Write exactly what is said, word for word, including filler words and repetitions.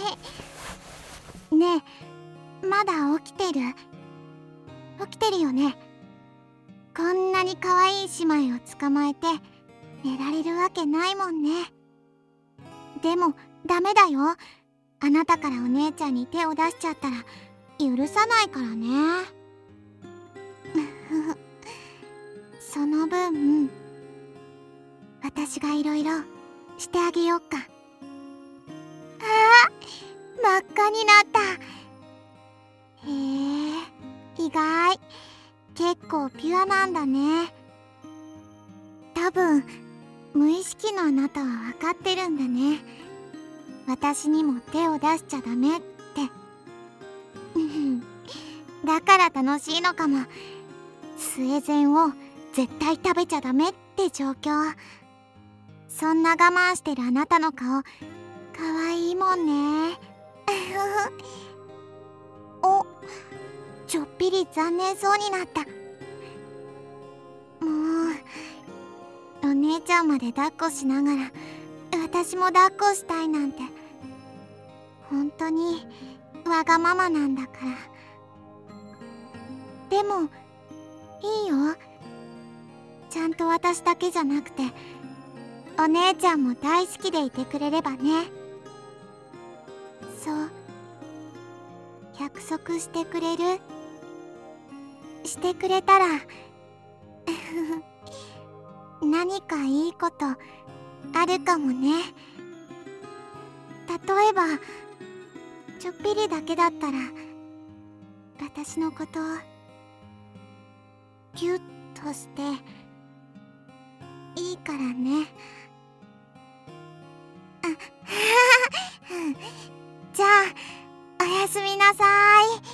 ねえ、まだ起きてる？起きてるよね。こんなに可愛い姉妹を捕まえて寝られるわけないもんね。でもダメだよ。あなたからお姉ちゃんに手を出しちゃったら許さないからね。その分私がいろいろしてあげよっか。あー、真っ赤になった。へえ、意外。結構ピュアなんだね。多分無意識のあなたは分かってるんだね。私にも手を出しちゃダメって。だから楽しいのかも。スエゼンを絶対食べちゃダメって状況。そんな我慢してるあなたの顔、かわいいもんね。お、ちょっぴり残念そうになった。もう、お姉ちゃんまで抱っこしながら私も抱っこしたいなんて本当にわがままなんだから。でもいいよ。ちゃんと私だけじゃなくてお姉ちゃんも大好きでいてくれればね。そう約束してくれる？してくれたら何かいいことあるかもね。例えばちょっぴりだけだったら私のことをギュッとしていいからね。あじゃあおやすみなさい。